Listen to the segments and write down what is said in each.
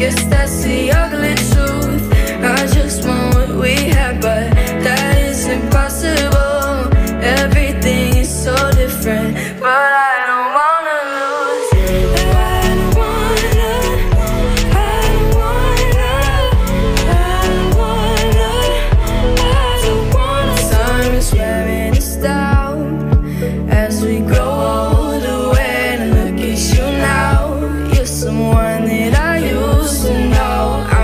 guess that's the ugly truth. I just want what we had, but that is impossible. Everything is so different, but I don't wanna lose. I don't wanna, I don't wanna, I don't wanna, I don't wanna. Time is wearing us down as we grow older. When I look at you now, you're someone that I used to know.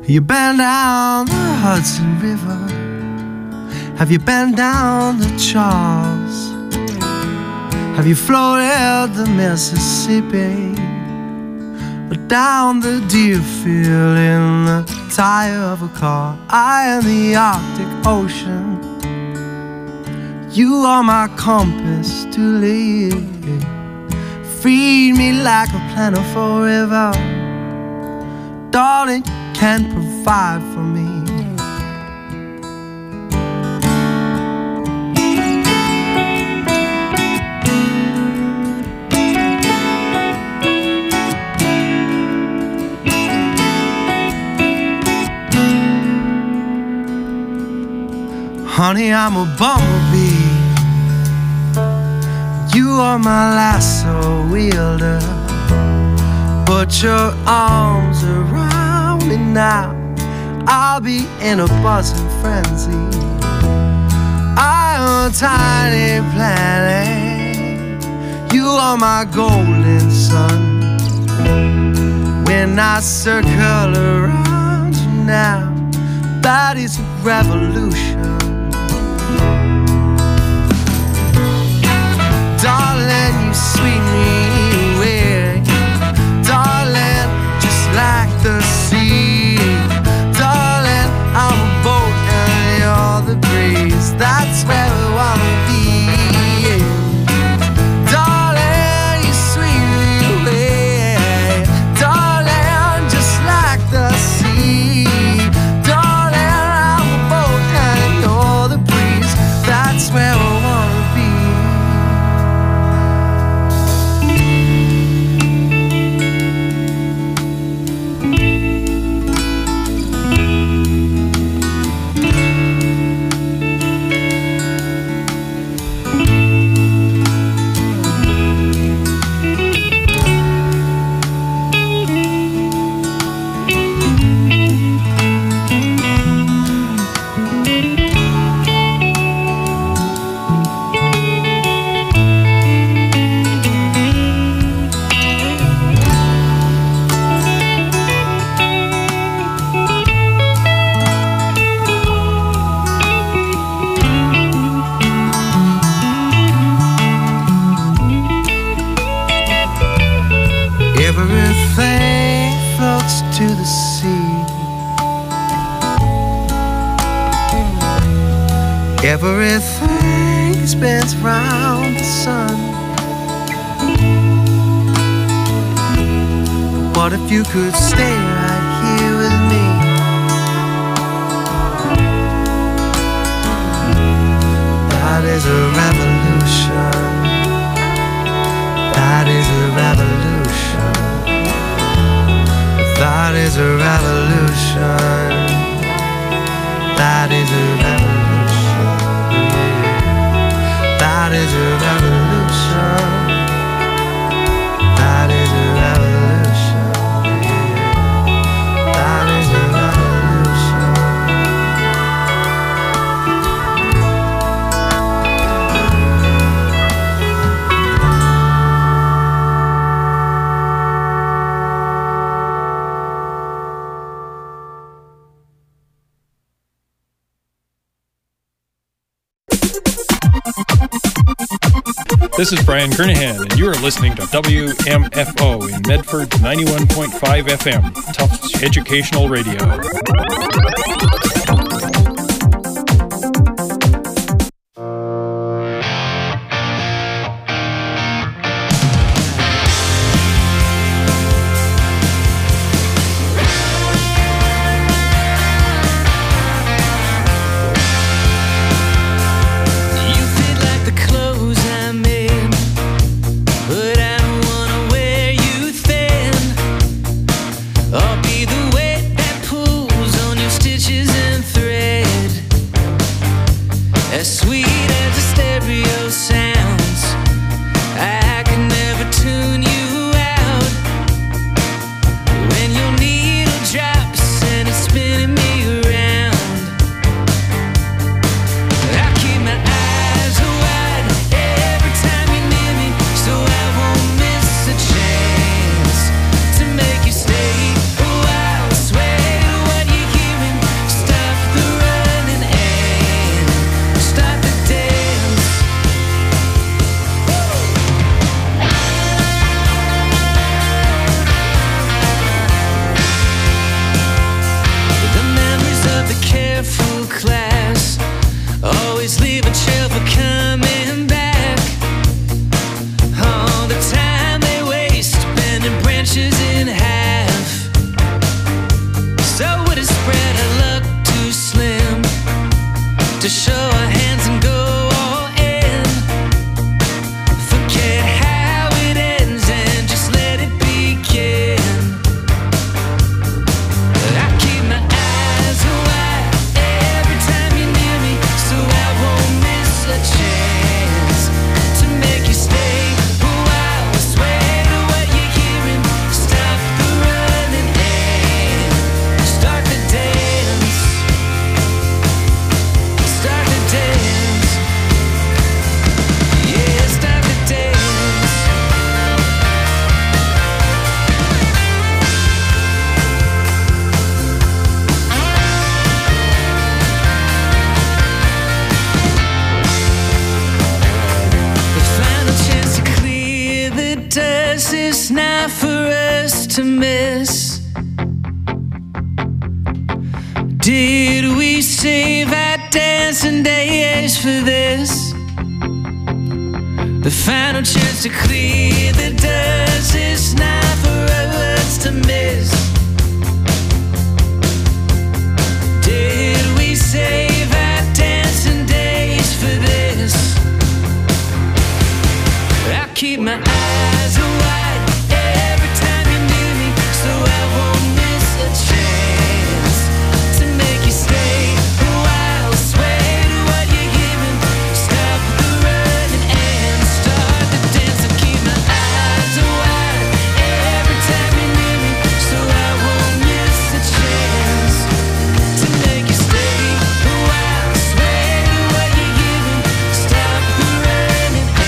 You been down the Hudson River? Have you been down the Charles? Have you floated the Mississippi? Or down the Deerfield in the tire of a car? I in the Arctic Ocean. You are my compass to live. Feed me like a plentiful river. Darling, you can provide for me. Honey, I'm a bumblebee. You are my lasso wielder. Put your arms around me now. I'll be in a buzzing frenzy. I am a tiny planet. You are my golden sun. When I circle around you now, that is a revolution. Darling, you sweep me away. Darling, just like the sea. Darling, I'm a boat and you're the breeze. That's where we wanna be. Darling, you sweep me away. Darling, just like the sea. Darling, I'm a boat and you're the breeze. That's where we wanna be. Everything floats to the sea. Everything spins round the sun. What if you could stay right here with me? That is a revolution. That is a revolution. That is a revolution. That is a revolution. That is a revolution. That is a revolution. That is a revolution. This is Brian Kernahan, and you are listening to WMFO in Medford 91.5 FM, Tufts Educational Radio. I'll be the weight that pulls on your stick. careful class. Always leave a trail for coming back. All the time they waste bending branches in half. So would it spread our luck too slim to show our hands and go all in? Forget how it ends and just let it begin. I keep my eyes wide every time you're near me, so I won't miss a chance to make you stay a while. Sway to what you're hearing, stop the running and start the dance. Start the dance. Yeah, start the dance. The final chance to clear the dust is not for us to miss. Did we save our dancing days for this? The final chance to clear the dust is not for us to miss. Did we save our dancing days for this? I keep my eyes wide every time you're near me, so I won't miss a chance to make you stay a while. Sway to what you're hearing, stop the running and start the dance. I keep my eyes wide every time you're near me, so I won't miss a chance to make you stay a while. Sway to what you're hearing, stop the running and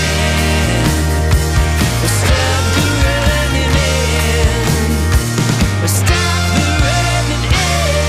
stop the running and stop the running and.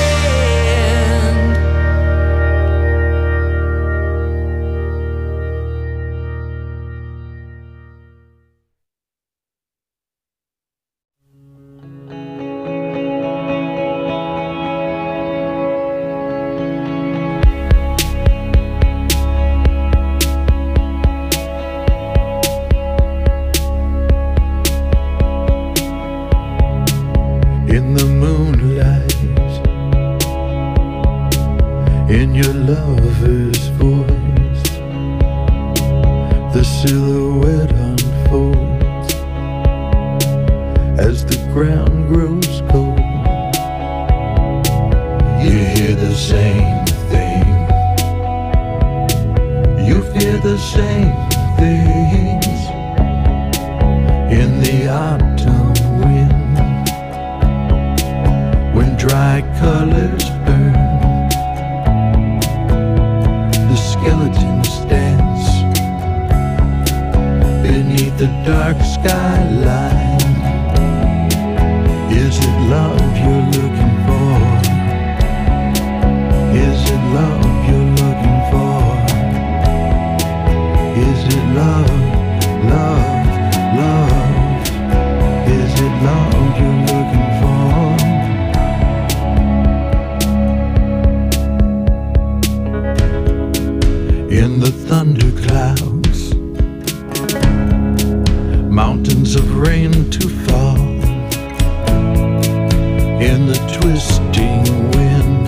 In the moonlight, in your lover's voice, the silhouette unfolds as the ground grows cold. You hear the same thing, you fear the same things in the autumn wind. When dry colors burn, the skeletons dance beneath the dark skyline. Is it love you're looking for? Is it love you're looking for? Is it love, love, love? Is it love you're looking for? In the thunderclouds, mountains of rain to fall. In the twisting wind,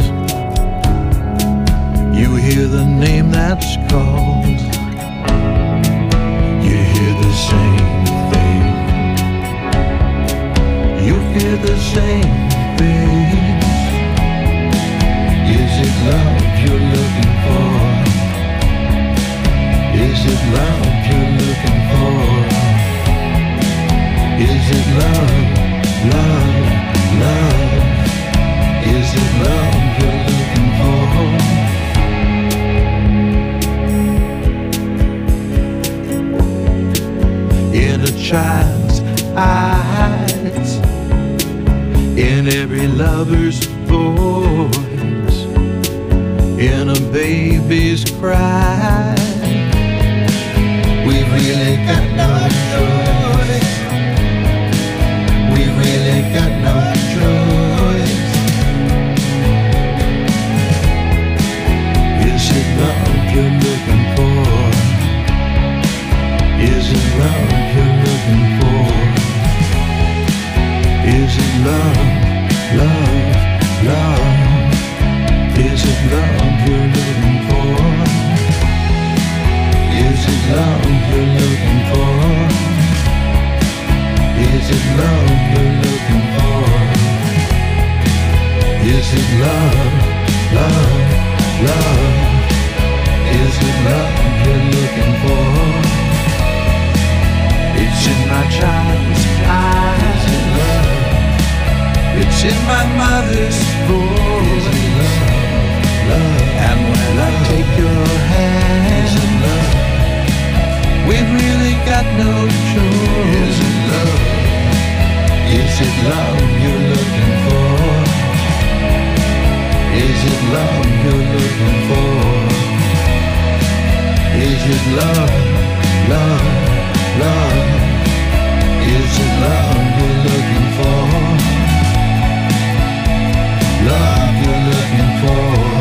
you hear the name that's called. You hear the same thing, you fear the same things. Is it love you're looking for? Is it love you're looking for? Is it love, love, love? Is it love you're looking for? In a child's eyes, in every lover's voice, in a baby's cry, we really got no choice. We really got no choice. love, love, love? Is it love you're looking for? Is it love you're looking for? Is it love you're looking for? Is it love, love, love? Is it love you're looking for? It's in my child's eyes. Is it love? It's in my mother's voice. Is it love, love? And when I take your hand, is it love? We've really got no choice. Is it love? Is it love you're looking for? Is it love you're looking for? Is it love, love, love? Is it love you're looking for? Love you're looking for?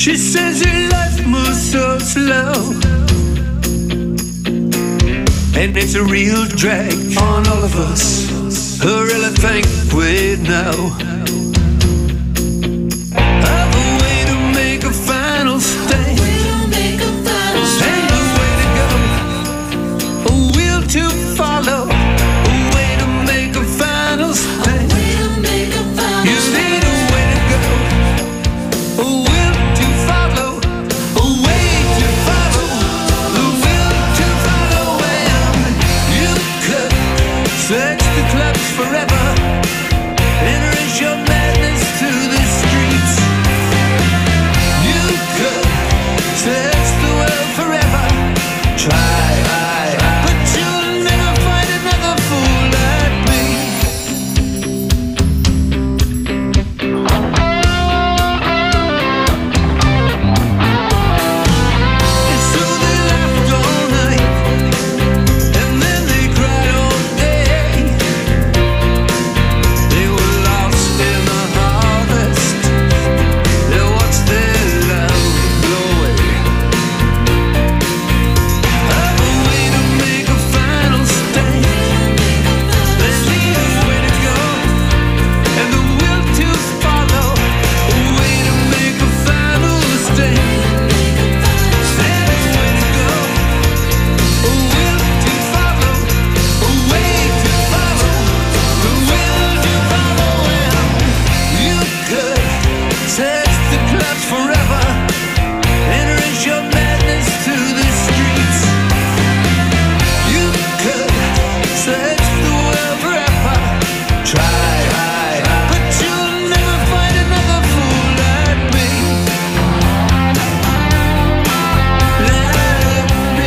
She says her life moves so slow, and it's a real drag on all of us who really think we know of a way to make a final stand, and a way to go, a will to follow, a way to make a final stand. You need a way to go, a will to follow, a way to follow, a will to follow. And you could search the clubs forever, entering your madness to the streets. You could search the world forever, try, but you'll never find another fool like me. And so they laughed all night, and then they cried all day. They were lost in the harvest. They watched their love blow away. Have a way to make a final stand. They need a way to go, and the will to follow. A way to make a final stand. And a way to go, a will to follow, a way to follow, the will to follow. And you could search the clubs forever, entering your madness to the streets. You could search the world forever, try, but you'll never find another fool like me. Like me.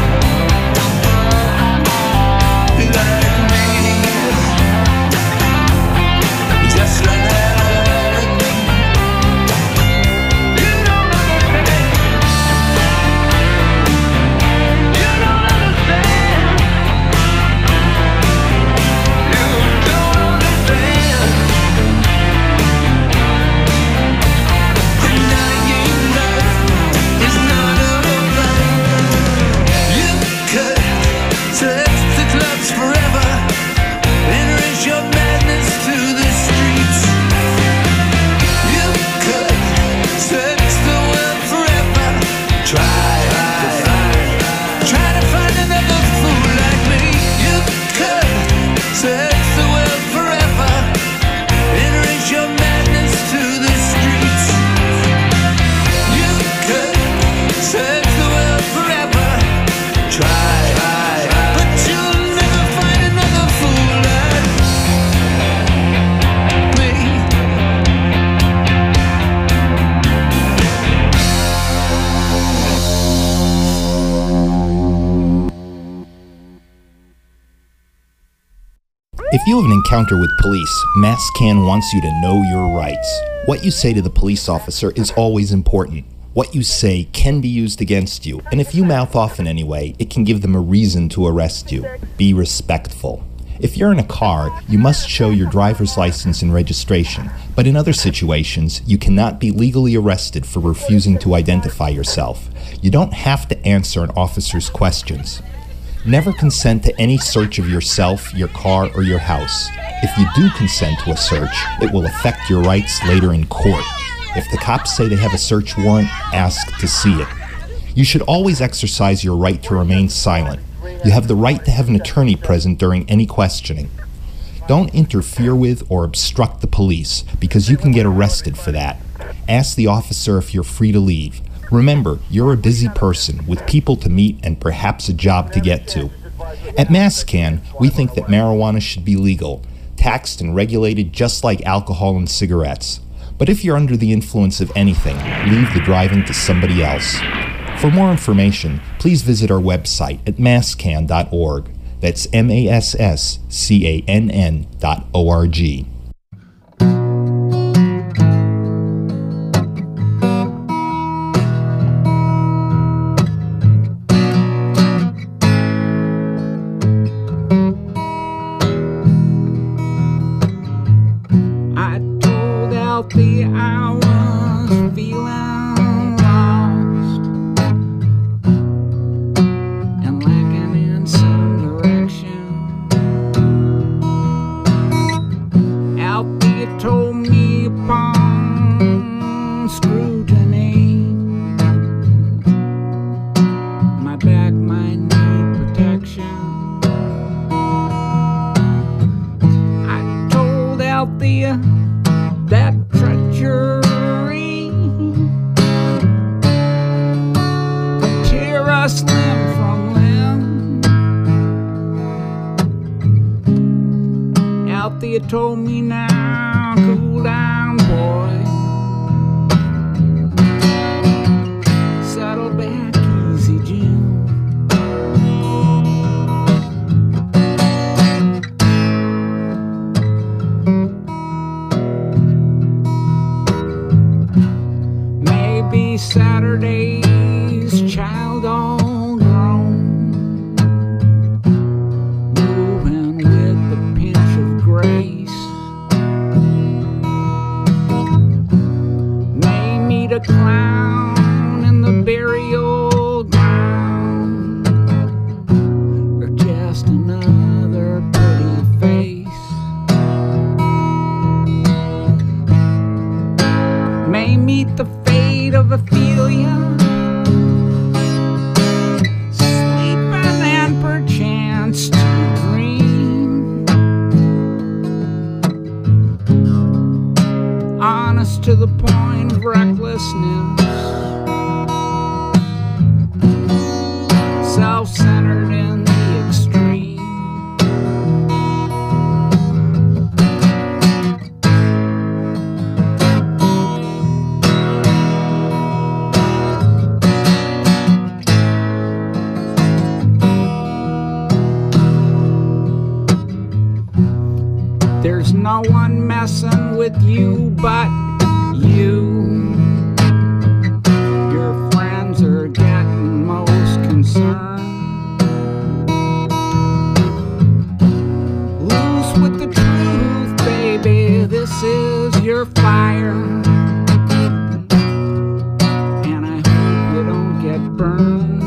Like me. Just like me. You don't understand. You don't understand. You don't understand. Denying love is not over. You could search the clubs forever, entering your madness to the streets. You could search the world forever, try to find another fool like me. You could search the world forever, entering your madness to the streets. You could search the world forever, try, but you'll never find another fool like me. If you have an encounter with police, MassCan wants you to know your rights. What you say to the police officer is always important. What you say can be used against you, and if you mouth off in any way, it can give them a reason to arrest you. Be respectful. If you're in a car, you must show your driver's license and registration, but in other situations, you cannot be legally arrested for refusing to identify yourself. You don't have to answer an officer's questions. Never consent to any search of yourself, your car, or your house. If you do consent to a search, it will affect your rights later in court. If the cops say they have a search warrant, ask to see it. You should always exercise your right to remain silent. You have the right to have an attorney present during any questioning. Don't interfere with or obstruct the police, because you can get arrested for that. Ask the officer if you're free to leave. Remember, you're a busy person with people to meet and perhaps a job to get to. At MassCan, we think that marijuana should be legal, taxed and regulated just like alcohol and cigarettes. But if you're under the influence of anything, leave the driving to somebody else. For more information, please visit our website at masscan.org. That's MassCann.org. I told LP I was feeling just limb from limb. Althea told me now, cool down, boy. Settle back easy, Jim. Maybe Saturday's child all grown, moving with a pinch of grace. May meet a clown in the burial ground, or just another pretty face. May meet the fate of Ophelia, sleeping and perchance to dream. Honest to the point of recklessness, self-centered in the extreme. There's no one messing with you but you. Your friends are getting most concerned. Loose with the truth, baby, this is your fire. And I hope you don't get burned.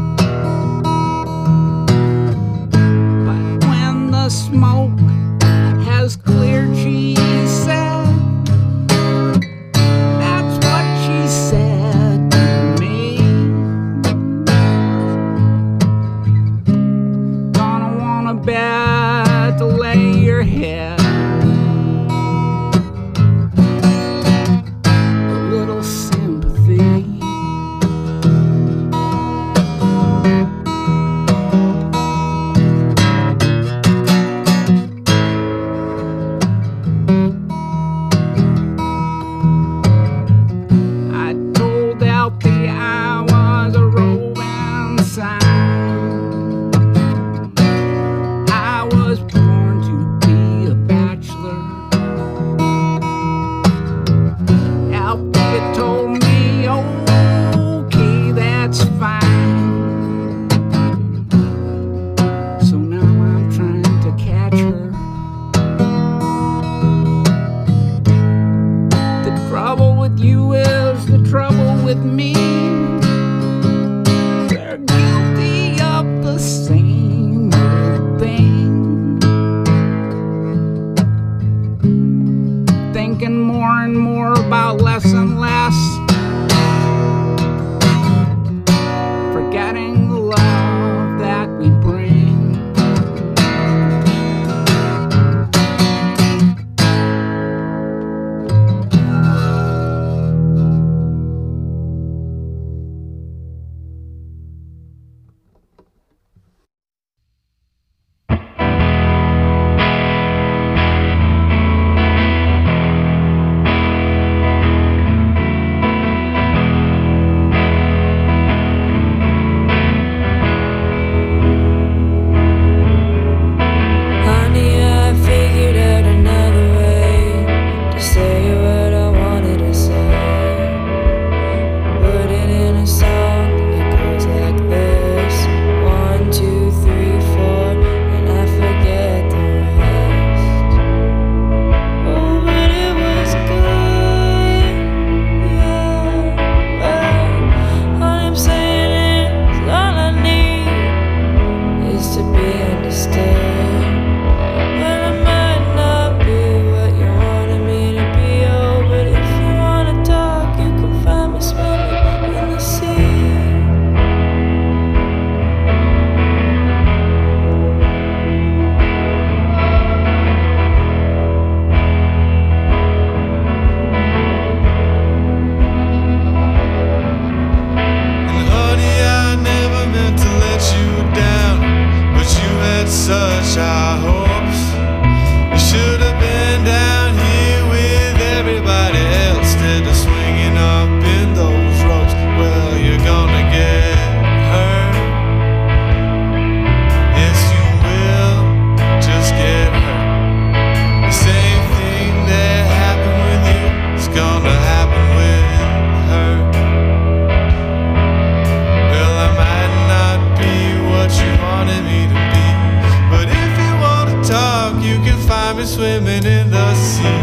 But when the smoke has cleared, she said, that's what she said to me. Gonna want a bed to lay your head, a little sympathy. touch our hopes. You should have been down here with everybody else instead of swinging up in those ropes. Well, you're gonna get hurt. Yes, you will just get hurt. The same thing that happened with you is gonna happen with her. Well, I might not be what you wanted me to be, but if you want to talk, you can find me swimming in the sea.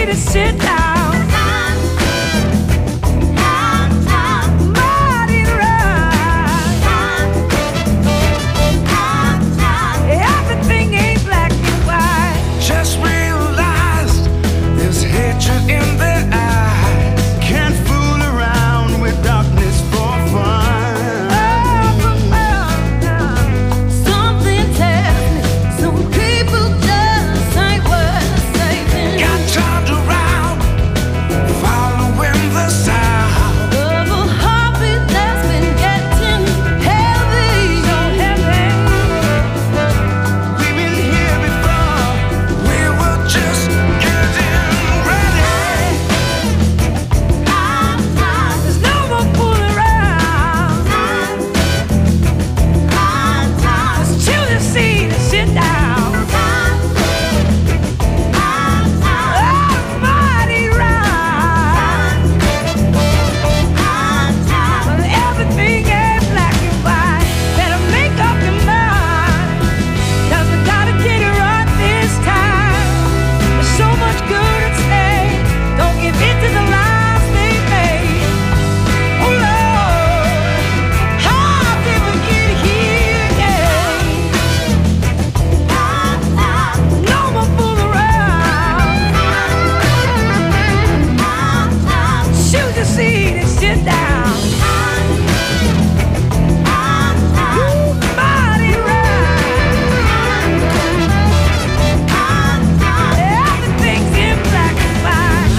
see to sit down. Just realized there's hatred in their eyes. Can't fool around with darkness for fun. Something tells me some people just ain't worth saving. Got turned around, following the sound of a heartbeat that's been getting heavy, so heavy. We've been here before. We were just getting ready. There's no more fooling around. Just choose a seat and sit down. Mighty ride. But everything ain't black and white. Better make up your mind, 'cause we gotta get it right this time. There's so much good at stake. Don't give in to the lies they made. Oh Lord, how did we get here again? No more fool around. Choose a seat and sit down. Mighty ride. Everything's in black and white.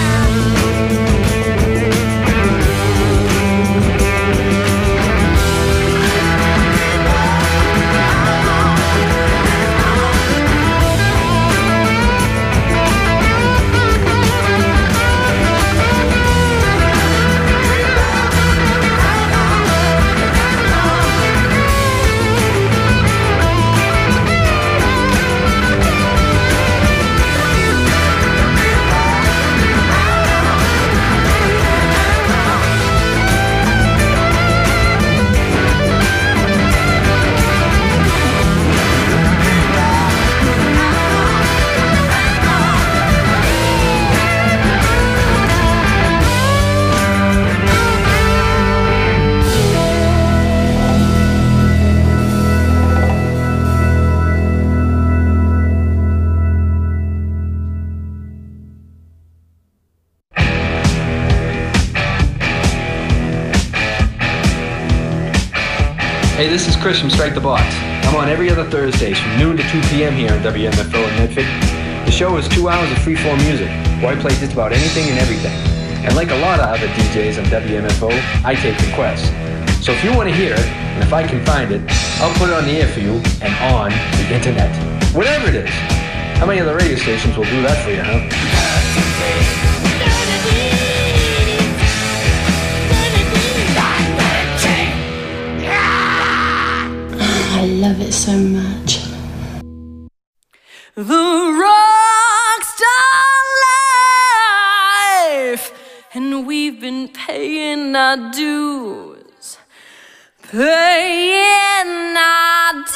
Hey, this is Chris from Strike the Box. I'm on every other Thursdays from noon to 2 p.m. here on WMFO in Medford. The show is 2 hours of freeform music, where I play just about anything and everything. And like a lot of other DJs on WMFO, I take requests. So if you want to hear it, and if I can find it, I'll put it on the air for you and on the internet. Whatever it is. How many other radio stations will do that for you, huh? I love it so much. The rockstar life, and we've been paying our dues, paying our dues.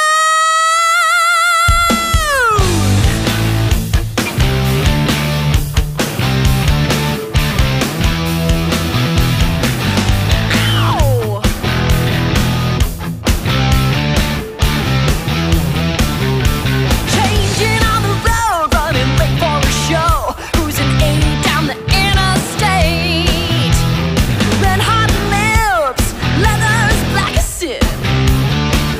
Ow! Changing on the road, running late for a show, cruising 80 down the interstate. Red hot lips, leathers black as sin.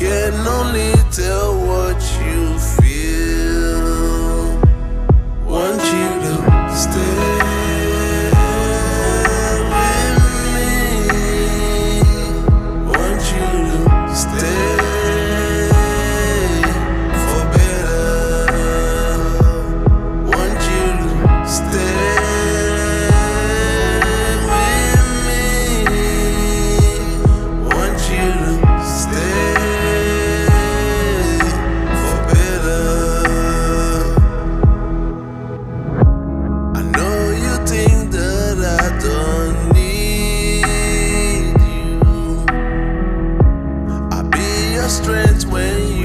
can only tell what you feel. Want you to stay with me. Want you to stay for better. Want you to stay with me. Want you to stay for better. I know you think that I don't need you. I'll be your strength when